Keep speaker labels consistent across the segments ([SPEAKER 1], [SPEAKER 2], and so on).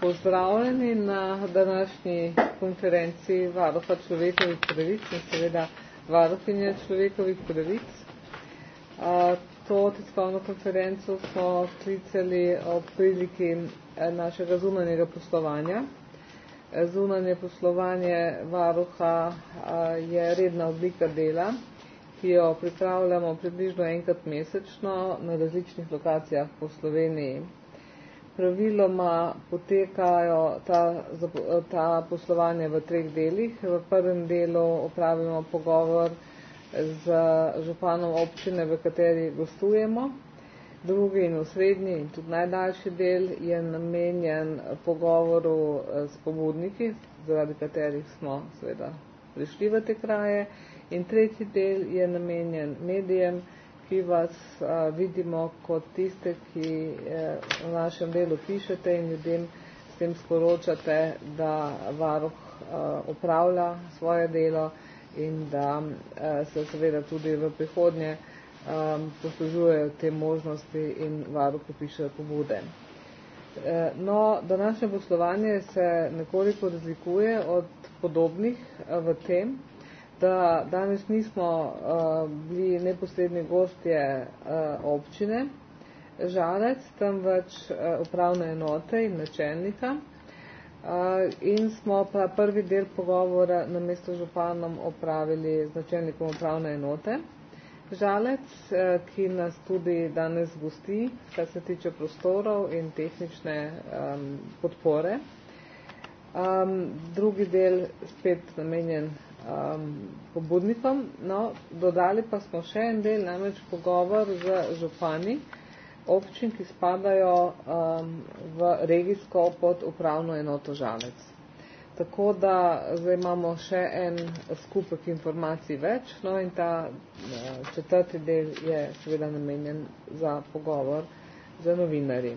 [SPEAKER 1] Pozdravljeni na današnji konferenci Varuha človekovih pravic in seveda varuhinje človekovih pravic. To tiskovno konferenco smo sklicali ob priliki našega zunanjega poslovanja. Zunanje poslovanje varuha je redna oblika dela, ki jo pripravljamo približno enkrat mesečno na različnih lokacijah po Sloveniji. Praviloma potekajo ta poslovanja v 3 delih. V prvem delu opravimo pogovor z županom občine, v kateri gostujemo. Drugi in osrednji in tudi najdaljši del je namenjen pogovoru s pobudniki, zaradi katerih smo seveda prišli v te kraje. In tretji del je namenjen medijem, ki vas vidimo kot tiste, ki v našem delu pišete in ljudem s tem sporočate, da varuh opravlja svoje delo in da se seveda tudi v prihodnje poslužujejo te možnosti in varuhu pišejo pobude. No, današnje poslovanje se nekoliko razlikuje od podobnih v tem, da danes nismo bili neposredni gostje občine Žalec, temveč upravne enote in načelnika. In smo pa prvi del pogovora namesto županom opravili z načelnikom upravne enote Žalec, ki nas tudi danes gosti, kar se tiče prostorov in tehnične podpore. Drugi del spet namenjen pobudnikom. No, dodali pa smo še en del, namreč pogovor z župani občin, ki spadajo v regijsko pod upravno enoto Žalec. Tako da zdaj imamo še en skupek informacij več, no in ta četrti del je seveda namenjen za pogovor z novinarji.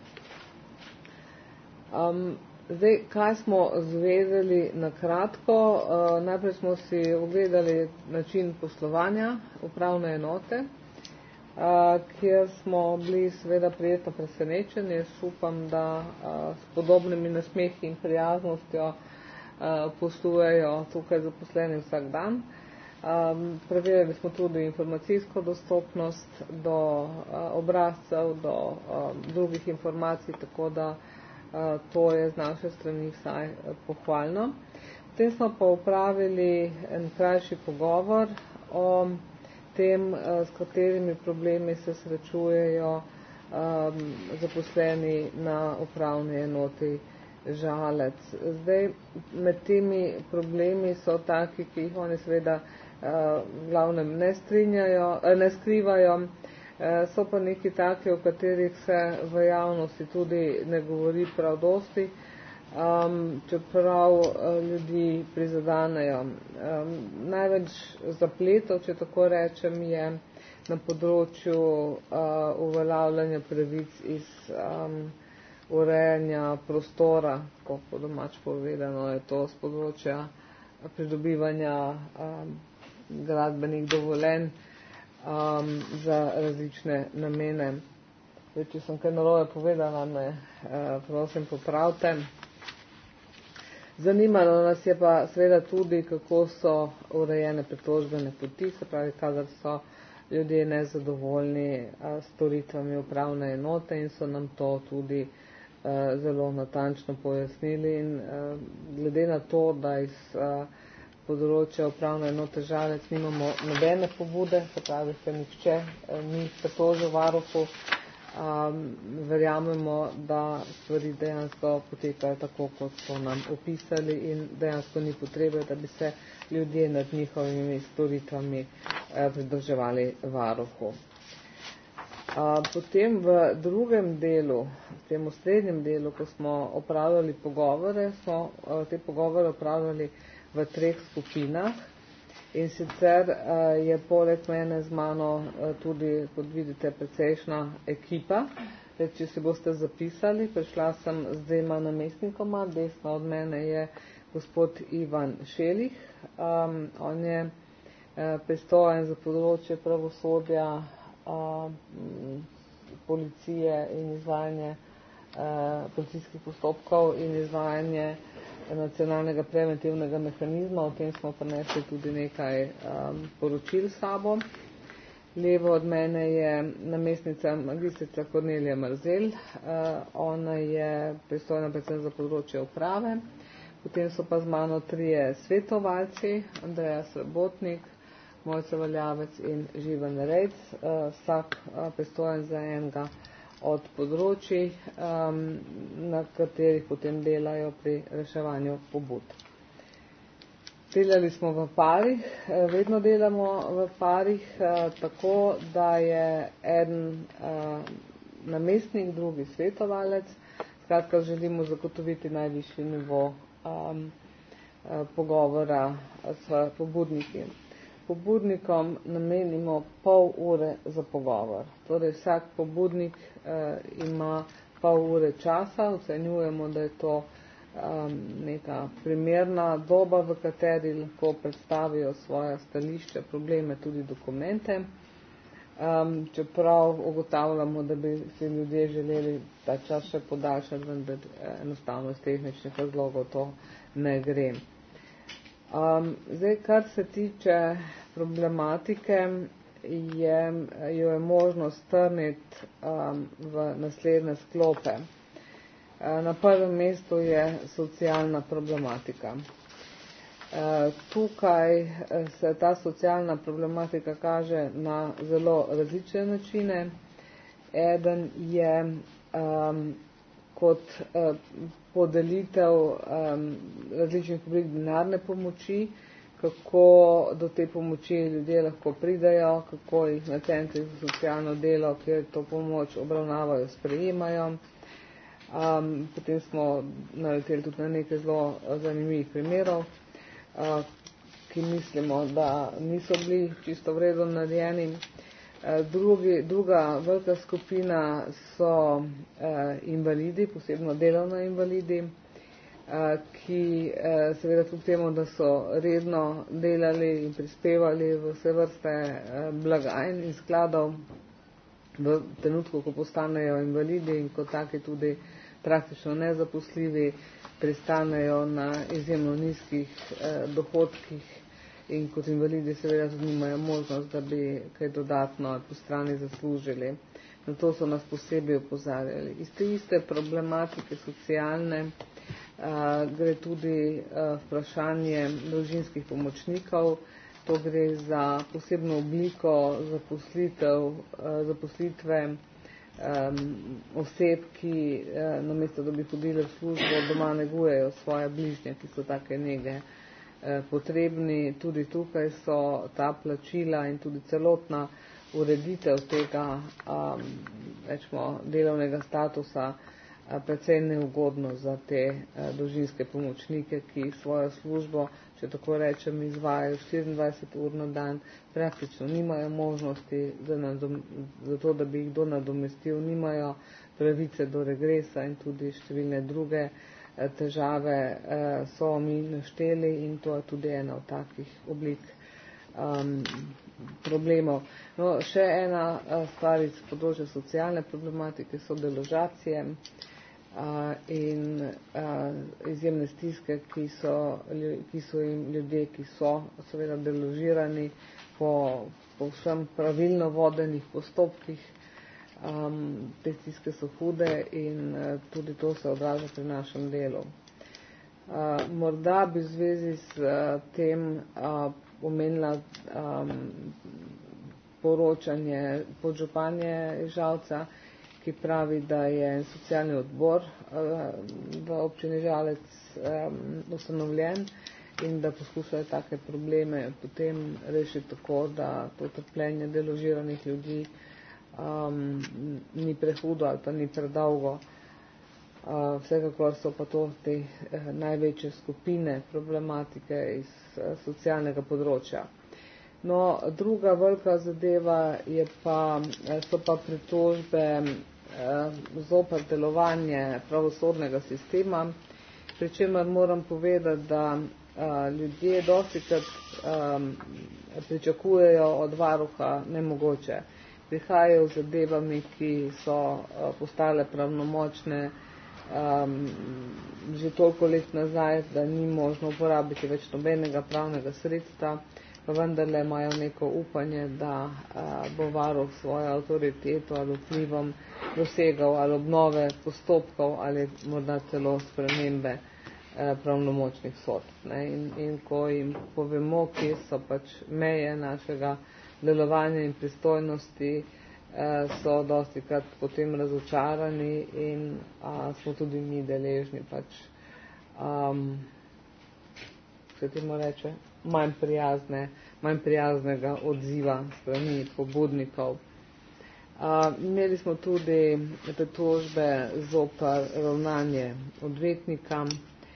[SPEAKER 1] Zdaj, kaj smo zvedeli na kratko? Najprej smo si ogledali način poslovanja upravne enote, kjer smo bili seveda prijetno presenečeni. Jaz upam, da s podobnimi nasmehi in prijaznostjo poslujejo tukaj zaposleni vsak dan. Preverili smo tudi informacijsko dostopnost do obrazcev, do drugih informacij, tako da to je z naše strani vsaj pohvalno. Potem smo pa upravili en krajši pogovor o tem, s katerimi problemi se srečujejo zaposleni na upravni enoti Žalec. Zdaj, med temi problemi so taki, ki jih oni seveda glavnem ne skrivajo, so pa neki taki, o katerih se v javnosti tudi ne govori prav dosti, čeprav ljudi prizadanejo. Največ zapletov, če tako rečem, je na področju uveljavljanja pravic iz urejanja prostora, ko po domač povedano je to z področja pridobivanja gradbenih dovoljenj za različne namene. Če sem kaj narobe povedala, me prosim popravite. Zanimalo nas je pa seveda tudi, kako so urejene pritožbene poti, se pravi, kadar so ljudje nezadovoljni s storitvami upravne enote in so nam to tudi zelo natančno pojasnili. In glede na to, da iz področja upravne enote Žalec nimamo nobene pobude, se pravi, se nihče ni pritožil varuhu, verjamemo, da stvari dejansko potekajo tako, kot so nam opisali in dejansko ni potrebe, da bi se ljudje nad njihovimi storitvami pridrževali varuhu. Potem v drugem delu, v tem osrednjem delu, ko smo opravljali pogovore, smo te pogovore opravljali v 3 skupinah in sicer je poleg mene z mano tudi, kot vidite, precejšna ekipa. Če si boste zapisali, prišla sem z 2 namestnikoma, desno od mene je gospod Ivan Šelih, on je pristojen za področje pravosodja, policije in izvajanje policijskih postopkov in izvajanje nacionalnega preventivnega mehanizma. O tem smo prinesli tudi nekaj poročil s sabo. Levo od mene je namestnica magistrica Kornelija Marzelj. Ona je pristojna predvsem za področje uprave. Potem so pa z mano trije svetovalci, Andreja Srebotnik, Mojca Valjavec in Živan Rejc, vsak pristojen za enega od področij, na katerih potem delajo pri reševanju pobud. Delali smo v parih, vedno delamo v parih, tako da je eden namestnik, drugi svetovalec. Skratka, želimo zagotoviti najvišji nivo pogovora s pobudniki. Pobudnikom namenimo pol ure za pogovor. Torej vsak pobudnik ima pol ure časa, ocenjujemo, da je to neka primerna doba, v kateri lahko predstavijo svoje stališče, probleme, tudi dokumente. Čeprav ugotavljamo, da bi si ljudje želeli ta čas še podaljšati, vendar enostavno iz tehničnih razlogov to ne gre. Zdaj, kar se tiče problematike, jo je možno strniti v naslednje sklope. Na prvem mestu je socialna problematika. Tukaj se ta socialna problematika kaže na zelo različne načine. Eden je kot podelitev različnih oblik denarne pomoči, kako do te pomoči ljudje lahko pridejo, kako jih na centrih za socialno delo, kjer to pomoč obravnavajo, sprejemajo. Potem smo naleteli tudi na nekaj zelo zanimivih primerov, ki mislimo, da niso bili čisto v redu narejeni. Druga velika skupina so invalidi, posebno delovno invalidi, ki seveda kljub temu, da so redno delali in prispevali v vse vrste blagajn in skladov, v trenutku, ko postanejo invalidi in kot taki tudi praktično nezaposljivi, pristanejo na izjemno nizkih dohodkih in kot invalidi seveda tudi nimajo možnost, da bi kaj dodatno po strani zaslužili. Na to so nas posebej opozarjali. Iz te iste problematike socialne gre tudi vprašanje družinskih pomočnikov. To gre za posebno obliko zaposlitve oseb, ki namesto da bi hodile v službo, doma negujejo svoje bližnje, ki so take nege potrebni. Tudi tukaj so ta plačila in tudi celotna ureditev tega delovnega statusa precej neugodno za te družinske pomočnike, ki svojo službo, če tako rečem, izvajajo 24 ur na dan, praktično nimajo možnosti za to, da bi jih kdo nadomestil, nimajo pravice do regresa in tudi številne druge težave so mi našteli in to je tudi ena od takih oblik problemov. No, še ena stvar iz področja socialne problematike so deložacije in izjemne stiske, ki so jim ljudje, ki so seveda deložirani po vsem pravilno vodenih postopkih. Te stiske so hude in tudi to se odraža pri našem delu. Morda bi v zvezi s tem omenila poročanje podžupanje Žalca, ki pravi, da je socialni odbor v občini Žalec ustanovljen in da poskušajo take probleme potem rešiti tako, da to trpljenje deložiranih ljudi ni prehudo ali pa ni predolgo. Vsekakor so pa to te največje skupine problematike iz socialnega področja. No, druga velika zadeva so pa pritožbe zoper delovanje pravosodnega sistema, pri čemer moram povedati, da ljudje dostikrat pričakujejo od varuha nemogoče. prihajajo z zadevami, ki so postale pravnomočne že toliko let nazaj, da ni možno uporabiti več nobenega pravnega sredstva, pa vendarle imajo neko upanje, da bo varuh svojo avtoriteto ali vplivom dosegal ali obnove postopkov ali morda celo spremembe pravnomočnih sodb. In ko jim povemo, kje so pač meje našega delovanja in pristojnosti, so dosti krat potem razočarani in smo tudi mi deležni pač se temu reče manj prijaznega odziva strani pobudnikov. Imeli smo tudi pritožbe zoper ravnanje odvetnika,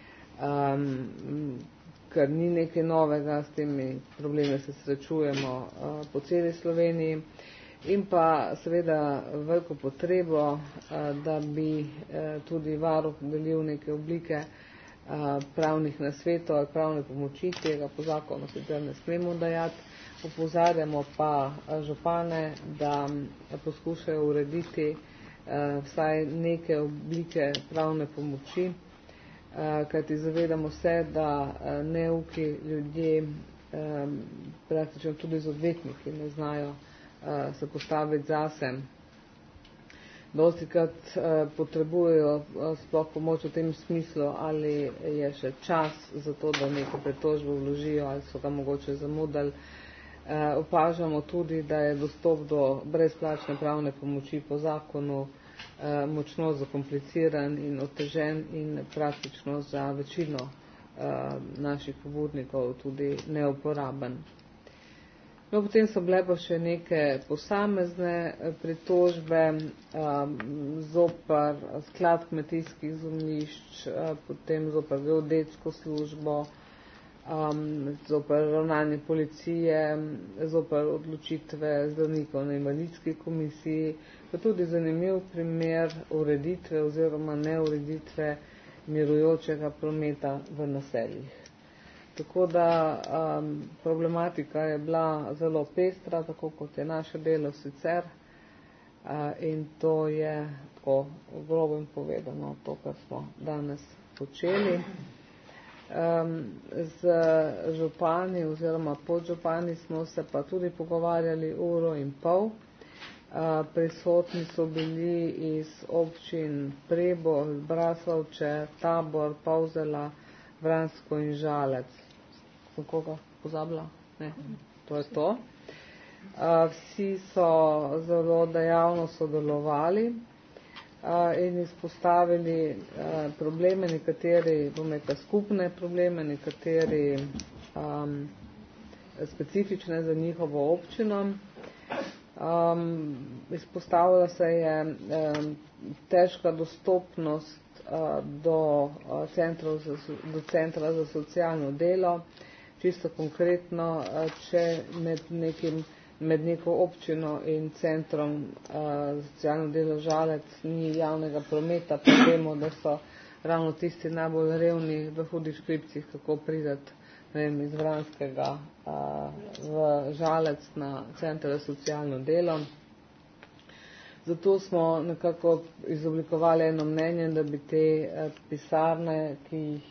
[SPEAKER 1] ker ni nekaj novega, s temi problemi se srečujemo po celi Sloveniji. In pa seveda veliko potrebo, da bi tudi varuh delil neke oblike pravnih nasvetov ali pravne pomoči, tega po zakonu sicer ne smemo dajati. Opozarjamo pa župane, da poskušajo urediti vsaj neke oblike pravne pomoči, kajti zavedamo se, da neuki ljudje praktično tudi z odvetniki ne znajo se postaviti zase. Dostikrat potrebujejo sploh pomoč v tem smislu, ali je še čas za to, da neko pritožbo vložijo, ali so ga mogoče zamudili. Opažamo tudi, da je dostop do brezplačne pravne pomoči po zakonu močno zakompliciran in otežen in praktično za večino naših pobudnikov tudi neuporaben. No, potem so bile pa še neke posamezne pritožbe zoper sklad kmetijskih zemljišč, potem zoper geodetsko službo, zoper ravnanje policije, zoper odločitve zdravnikov na invalidski komisiji, pa tudi zanimiv primer ureditve oziroma neureditve mirujočega prometa v naseljih. Tako da problematika je bila zelo pestra, tako kot je naše delo sicer, in to je tako v grobem povedano to, kar smo danes počeli. Z župani oziroma podžupani smo se pa tudi pogovarjali 1,5 ure. Prisotni so bili iz občin Prebold, Braslovče, Tabor, Polzela, Vransko in Žalec. Sem koga pozabila? Ne, to je to. Vsi so zelo dejavno sodelovali in izpostavili probleme, nekateri, skupne probleme, nekateri specifične za njihovo občino. Izpostavila se je težka dostopnost do centra za socialno delo. Čisto konkretno, če med neko občino in centrom za socialno delo Žalec ni javnega prometa, pa vemo, da so ravno tisti najbolj revni v hudih škripcih, kako prideti iz Vranskega v Žalec na center za socialno delo. Zato smo nekako izoblikovali eno mnenje, da bi te pisarne, ki jih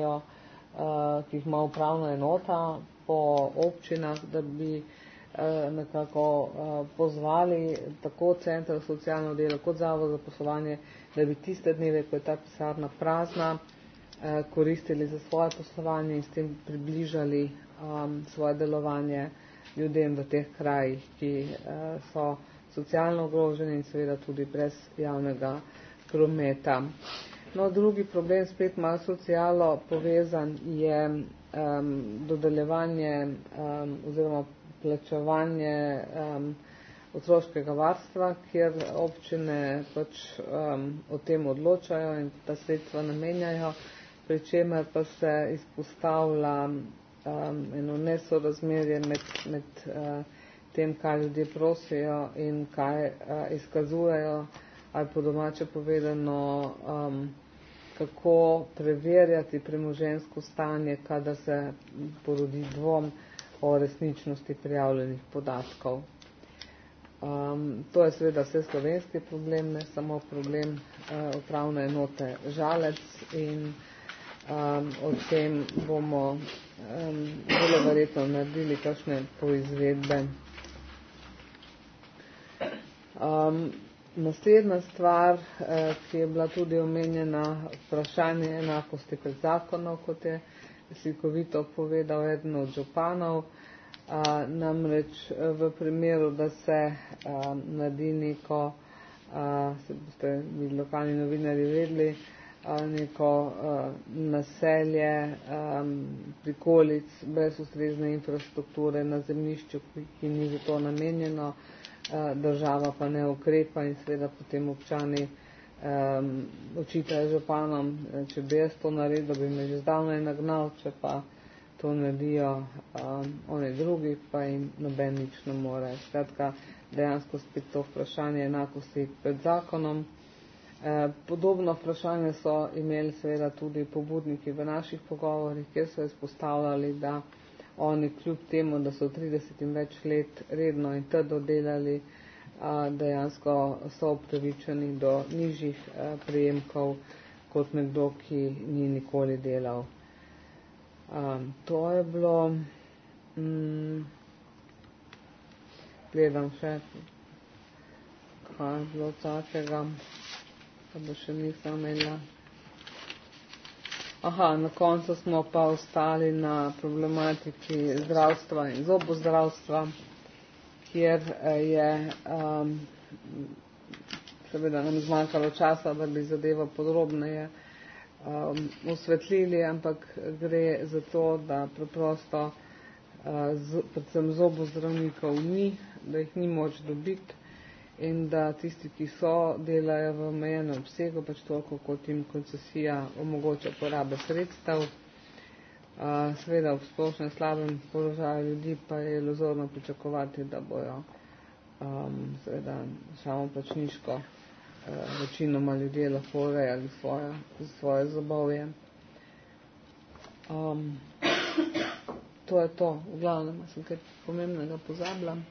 [SPEAKER 1] ima upravna enota po občinah, da bi nekako pozvali tako center za socialno delo kot zavod za poslovanje, da bi tiste dneve, ko je ta pisarna prazna, koristili za svoje poslovanje in s tem približali svoje delovanje ljudem v teh krajih, ki so socialno ogroženi in seveda tudi brez javnega prometa. No, drugi problem, spet malo socialo povezan, je dodeljevanje oziroma plačevanje otroškega varstva, kjer občine pač o tem odločajo in ta sredstva namenjajo, pri čemer pa se izpostavlja eno nesorazmerje med tem, kaj ljudje prosijo in kaj izkazujejo, ali po domače povedano, kako preverjati premoženjsko stanje, kadar se porodi dvom o resničnosti prijavljenih podatkov. To je seveda vse slovenski problem, ne samo problem upravne enote Žalec in o tem bomo zelo verjetno naredili kakšne poizvedbe. Naslednja stvar, ki je bila tudi omenjena, vprašanje enakosti pred zakonom, kot je slikovito povedal eden od županov. Namreč v primeru, da se naredi neko, se boste vi lokalni novinarji vedeli, neko naselje prikolic brez ustrezne infrastrukture na zemljišču, ki ni za to namenjeno, država pa ne ukrepa in seveda potem občani očitajo županom, če bi jaz to naredil, bi me že zdavnaj nagnal, če pa to naredijo oni drugi, pa jim noben nič ne more. Skratka, dejansko spet to vprašanje enakosti pred zakonom. Podobno vprašanje so imeli seveda tudi pobudniki v naših pogovorih, kjer so izpostavljali, da oni kljub temu, da so 30 in več let redno in trdo delali, dejansko so upravičeni do nižjih prejemkov kot nekdo, ki ni nikoli delal. To je bilo, gledam še, kaj je bilo takega, da bo še nisem imela. Na koncu smo pa ostali na problematiki zdravstva in zobozdravstva, kjer je seveda nam zmanjkalo časa, da bi zadevo podrobneje osvetlili, ampak gre za to, da preprosto predvsem zobozdravnikov ni, da jih ni moč dobiti in da tisti, ki so, delajo v omejenem obsegu, pač toliko, kot jim koncesija omogoča porabe sredstev. Seveda v splošnem slabem položaju ljudi pa je iluzorno pričakovati, da bojo seveda samoplačniško večinoma ljudje lahko urejali svoje zobovje. To je to. V glavnem, sem kaj pomembnega pozabila.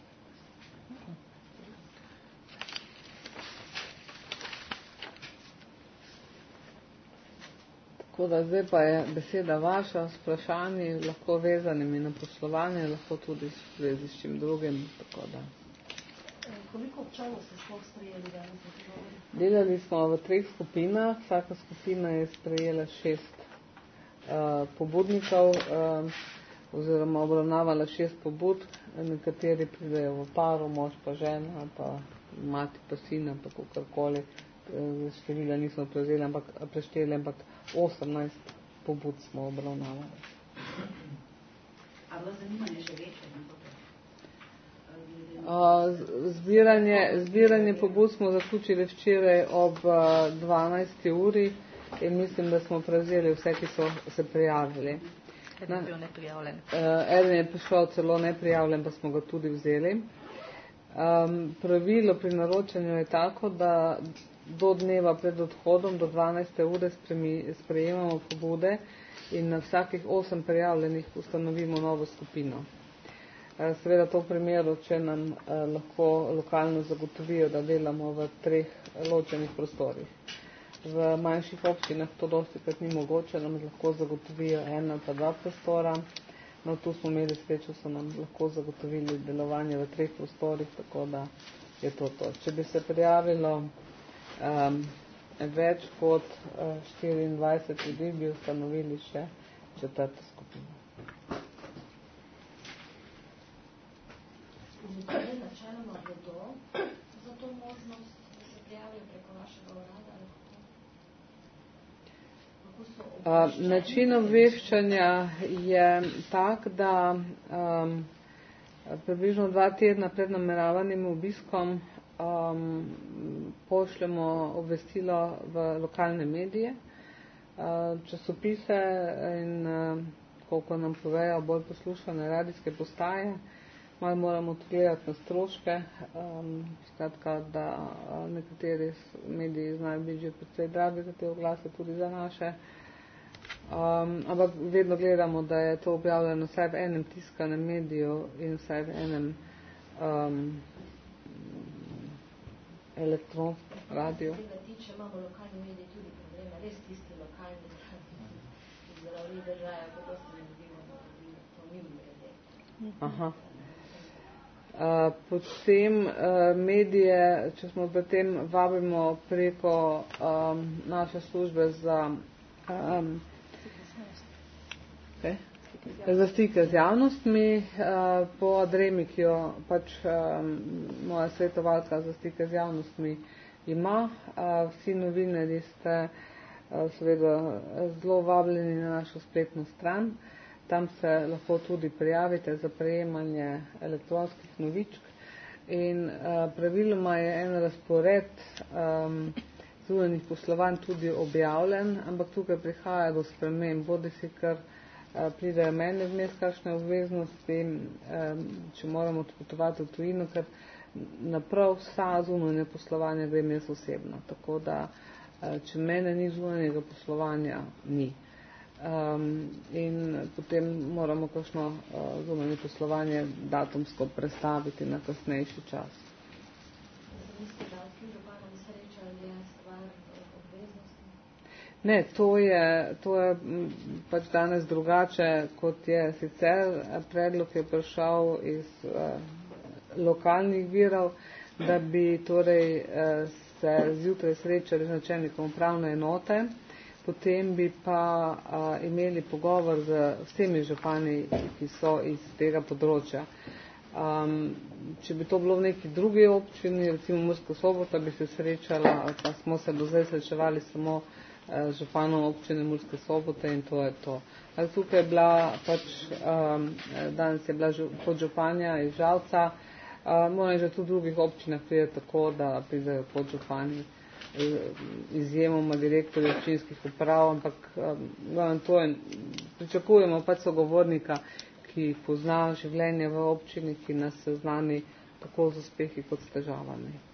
[SPEAKER 1] Tako da zdaj pa je beseda vaša s vprašanji, lahko vezanimi na poslovanje, lahko tudi zvezi s čim drugim. Tako da.
[SPEAKER 2] Koliko občanov ste sploh sprejeli danes?
[SPEAKER 1] Delali smo v 3 skupinah, vsaka skupina je sprejela 6 pobudnikov oziroma obravnavala 6 pobud, nekateri pridejo v paru, mož pa žena, pa mati pa sina, pa kakorkoli. Števila nismo prešteli, ampak 18 pobud smo obravnavali.
[SPEAKER 2] A bilo zanimanje še večje?
[SPEAKER 1] Zbiranje pobud smo zaključili včeraj ob 12. uri in mislim, da smo prevzeli vse, ki so se prijavili.
[SPEAKER 2] Eden je bil neprijavljen.
[SPEAKER 1] Eden je prišel celo neprijavljen, pa smo ga tudi vzeli. Pravilo pri naročanju je tako, da do dneva pred odhodom, do 12. ure sprejemamo pobude in na vsakih 8 prijavljenih ustanovimo novo skupino. Seveda to v primeru, če nam lahko lokalno zagotovijo, da delamo v 3 ločenih prostorih. V manjših občinah to dostikrat ni mogoče, nam lahko zagotovijo 1 ali pa 2 prostora. No, tu smo imeli srečo, so nam lahko zagotovili delovanje v 3 prostorih, tako da je to. Če bi se prijavilo več kot 24 ljudi, bi ustanovili še 4. skupino.
[SPEAKER 2] Ljudje načeloma vedo za to možnost, da se prijavijo preko vašega urada?
[SPEAKER 1] Način obveščanja je tak, da približno 2 tedna pred nameravanim obiskom pošljemo obvestilo v lokalne medije, časopise in koliko nam povejo bolj poslušane radijske postaje. Malo moramo tudi gledati na stroške, skratka, da nekateri mediji znajo biti že precej dragi za te oglase, tudi za naše. Ampak vedno gledamo, da je to objavljeno vsaj v enem tiskanem mediju in vsaj v enem elektronsko, radio.
[SPEAKER 2] Tega tiče, imamo lokalni mediji tudi probleme, res tisti lokalni, ki zdravni držajo, ko dosti ne dobivamo, to ni mrede.
[SPEAKER 1] Aha. Potem medije, če smo pri tem, vabimo preko naše službe za stike z javnostmi, po adremi, ki jo pač moja svetovalka za stike z javnostmi ima. Vsi novinarji ste seveda zelo vabljeni na našo spletno stran. Tam se lahko tudi prijavite za prejemanje elektronskih novičk in praviloma je en razpored zunanjih poslovanj tudi objavljen, ampak tukaj prihaja do sprememb, bodi si kar pridejo meni vmes kakšne obveznosti, če moramo odpotovati v tujino, ker naprav vsa zunanja poslovanja grem jaz osebno, tako da če mene ni zunanjega poslovanja, ni. In potem moramo kakšno zunanje poslovanje datumsko prestaviti na kasnejši čas. Ne, to je pač danes drugače, kot je sicer. Predlog je prišel iz lokalnih virov, da bi torej se zjutraj srečali z načelnikom upravne enote, potem bi pa imeli pogovor z vsemi župani, ki so iz tega področja. Če bi to bilo v neki drugi občini, recimo Murska Sobota, bi se srečala, pa smo se do zdaj srečevali samo županom občine Murske Sobote in to je to. Tukaj je bila pač, danes je bila podžupanja iz Žalca, moram že tudi v drugih občinah pride tako, da pridejo podžupani, izjemoma direktorji občinskih uprav, ampak to je, pričakujemo pač sogovornika, ki pozna življenje v občini, ki nas seznani tako z uspehi kot s težavami.